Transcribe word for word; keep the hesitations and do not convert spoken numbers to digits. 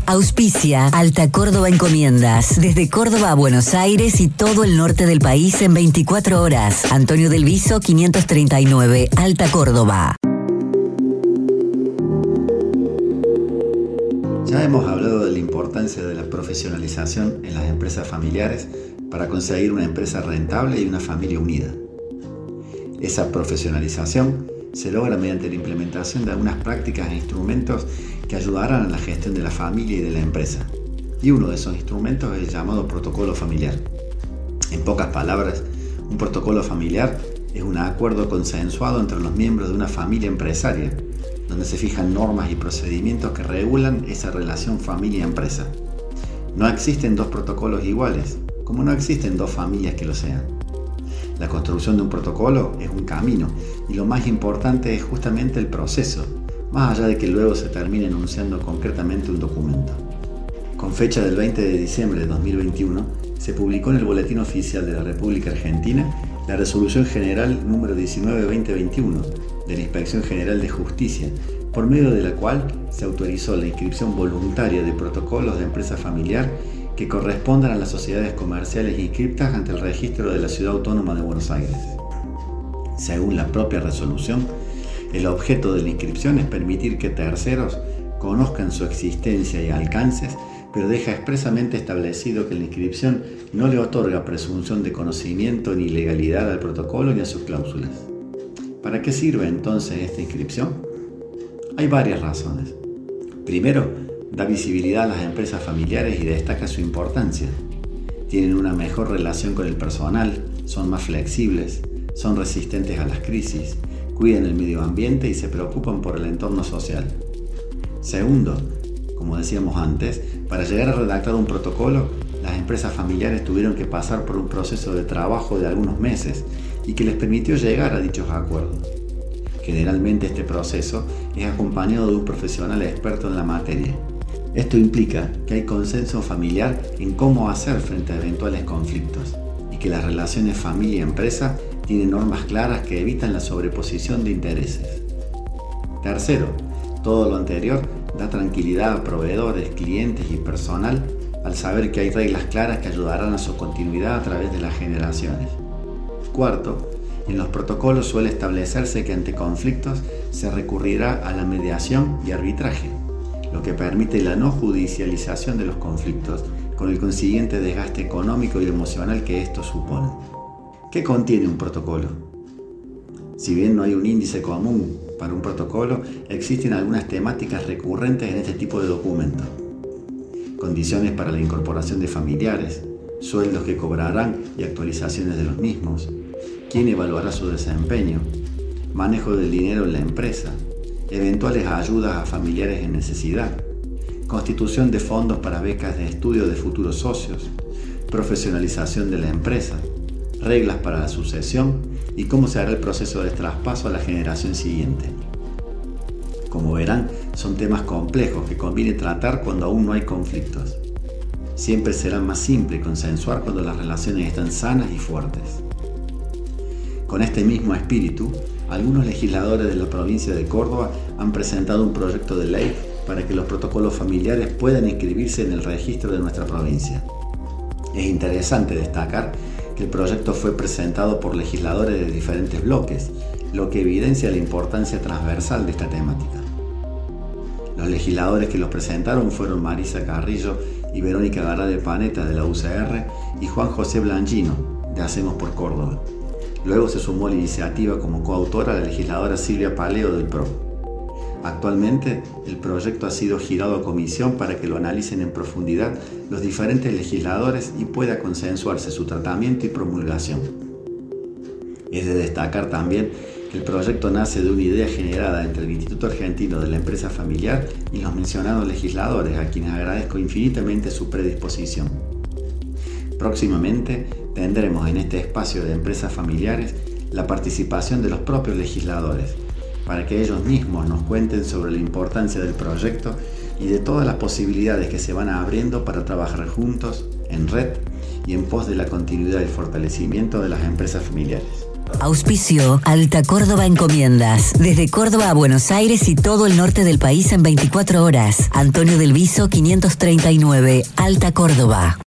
Auspicia Alta Córdoba Encomiendas. Desde Córdoba a Buenos Aires y todo el norte del país en veinticuatro horas. Antonio del Viso quinientos treinta y nueve, Alta Córdoba. Ya hemos hablado de la importancia de la profesionalización en las empresas familiares para conseguir una empresa rentable y una familia unida. Esa profesionalización se logra mediante la implementación de algunas prácticas e instrumentos que ayudarán a la gestión de la familia y de la empresa. Y uno de esos instrumentos es el llamado protocolo familiar. En pocas palabras, un protocolo familiar es un acuerdo consensuado entre los miembros de una familia empresaria, donde se fijan normas y procedimientos que regulan esa relación familia-empresa. No existen dos protocolos iguales, como no existen dos familias que lo sean. La construcción de un protocolo es un camino y lo más importante es justamente el proceso, más allá de que luego se termine enunciando concretamente un documento. Con fecha del veinte de diciembre de dos mil veintiuno, se publicó en el Boletín Oficial de la República Argentina la Resolución General número diecinueve barra veinte veintiuno de la Inspección General de Justicia, por medio de la cual se autorizó la inscripción voluntaria de protocolos de empresa familiar que correspondan a las sociedades comerciales inscritas ante el registro de la Ciudad Autónoma de Buenos Aires. Según la propia resolución, el objeto de la inscripción es permitir que terceros conozcan su existencia y alcances, pero deja expresamente establecido que la inscripción no le otorga presunción de conocimiento ni legalidad al protocolo ni a sus cláusulas. ¿Para qué sirve entonces esta inscripción? Hay varias razones. Primero, da visibilidad a las empresas familiares y destaca su importancia. Tienen una mejor relación con el personal, son más flexibles, son resistentes a las crisis, cuidan el medio ambiente y se preocupan por el entorno social. Segundo, como decíamos antes, para llegar a redactar un protocolo, las empresas familiares tuvieron que pasar por un proceso de trabajo de algunos meses y que les permitió llegar a dichos acuerdos. Generalmente este proceso es acompañado de un profesional experto en la materia. Esto implica que hay consenso familiar en cómo hacer frente a eventuales conflictos y que las relaciones familia-empresa tienen normas claras que evitan la sobreposición de intereses. Tercero, todo lo anterior da tranquilidad a proveedores, clientes y personal al saber que hay reglas claras que ayudarán a su continuidad a través de las generaciones. Cuarto, en los protocolos suele establecerse que ante conflictos se recurrirá a la mediación y arbitraje, lo que permite la no judicialización de los conflictos, con el consiguiente desgaste económico y emocional que esto supone. ¿Qué contiene un protocolo? Si bien no hay un índice común para un protocolo, existen algunas temáticas recurrentes en este tipo de documentos. Condiciones para la incorporación de familiares, sueldos que cobrarán y actualizaciones de los mismos, quién evaluará su desempeño, manejo del dinero en la empresa, eventuales ayudas a familiares en necesidad, constitución de fondos para becas de estudio de futuros socios, profesionalización de la empresa, reglas para la sucesión y cómo se hará el proceso de traspaso a la generación siguiente. Como verán, son temas complejos que conviene tratar cuando aún no hay conflictos. Siempre será más simple consensuar cuando las relaciones están sanas y fuertes. Con este mismo espíritu, algunos legisladores de la provincia de Córdoba han presentado un proyecto de ley para que los protocolos familiares puedan inscribirse en el registro de nuestra provincia. Es interesante destacar que el proyecto fue presentado por legisladores de diferentes bloques, lo que evidencia la importancia transversal de esta temática. Los legisladores que los presentaron fueron Marisa Carrillo y Verónica Garralde Panetta de la U C R y Juan José Blangino de Hacemos por Córdoba. Luego se sumó a la iniciativa como coautora la legisladora Silvia Paleo del P R O. Actualmente, el proyecto ha sido girado a comisión para que lo analicen en profundidad los diferentes legisladores y pueda consensuarse su tratamiento y promulgación. Es de destacar también que el proyecto nace de una idea generada entre el Instituto Argentino de la Empresa Familiar y los mencionados legisladores, a quienes agradezco infinitamente su predisposición. Próximamente tendremos en este espacio de empresas familiares la participación de los propios legisladores, para que ellos mismos nos cuenten sobre la importancia del proyecto y de todas las posibilidades que se van abriendo para trabajar juntos, en red y en pos de la continuidad y fortalecimiento de las empresas familiares. Auspicio Alta Córdoba Encomiendas. Desde Córdoba a Buenos Aires y todo el norte del país en veinticuatro horas. Antonio del Viso quinientos treinta y nueve, Alta Córdoba.